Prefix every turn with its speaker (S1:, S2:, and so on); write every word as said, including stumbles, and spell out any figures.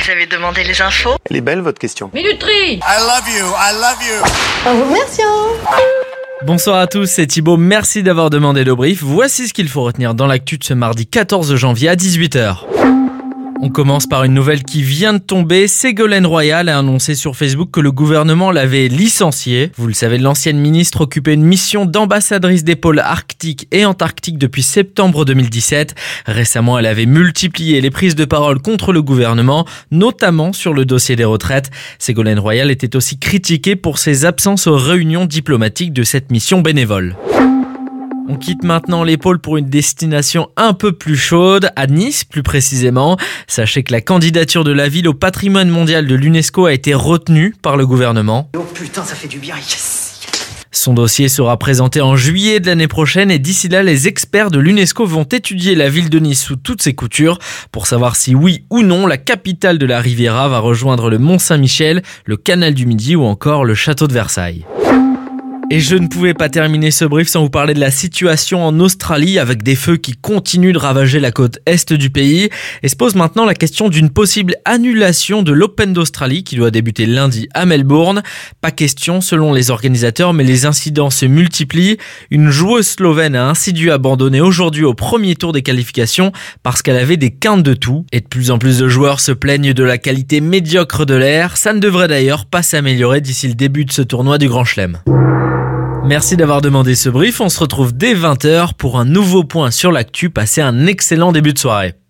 S1: Vous avez demandé les infos?
S2: Elle est belle votre question.
S3: Minuterie.
S4: I love you, I love you.
S5: En vous remerciant.
S6: Bonsoir à tous, c'est Thibaut, merci d'avoir demandé le brief. Voici ce qu'il faut retenir dans l'actu de ce mardi quatorze janvier à dix-huit heures. On commence par une nouvelle qui vient de tomber. Ségolène Royal a annoncé sur Facebook que le gouvernement l'avait licenciée. Vous le savez, l'ancienne ministre occupait une mission d'ambassadrice des pôles arctiques et antarctiques depuis septembre deux mille dix-sept. Récemment, elle avait multiplié les prises de parole contre le gouvernement, notamment sur le dossier des retraites. Ségolène Royal était aussi critiquée pour ses absences aux réunions diplomatiques de cette mission bénévole. On quitte maintenant les pôles pour une destination un peu plus chaude, à Nice plus précisément. Sachez que la candidature de la ville au patrimoine mondial de l'UNESCO a été retenue par le gouvernement.
S7: Oh putain, ça fait du bien, yes.
S6: Son dossier sera présenté en juillet de l'année prochaine et d'ici là, les experts de l'UNESCO vont étudier la ville de Nice sous toutes ses coutures pour savoir si oui ou non la capitale de la Riviera va rejoindre le Mont-Saint-Michel, le canal du Midi ou encore le château de Versailles. Et je ne pouvais pas terminer ce brief sans vous parler de la situation en Australie avec des feux qui continuent de ravager la côte est du pays. Et se pose maintenant la question d'une possible annulation de l'Open d'Australie qui doit débuter lundi à Melbourne. Pas question selon les organisateurs, mais les incidents se multiplient. Une joueuse slovène a ainsi dû abandonner aujourd'hui au premier tour des qualifications parce qu'elle avait des quintes de toux. Et de plus en plus de joueurs se plaignent de la qualité médiocre de l'air. Ça ne devrait d'ailleurs pas s'améliorer d'ici le début de ce tournoi du Grand Chelem. Merci d'avoir demandé ce brief, on se retrouve dès vingt heures pour un nouveau point sur l'actu. Passez un excellent début de soirée.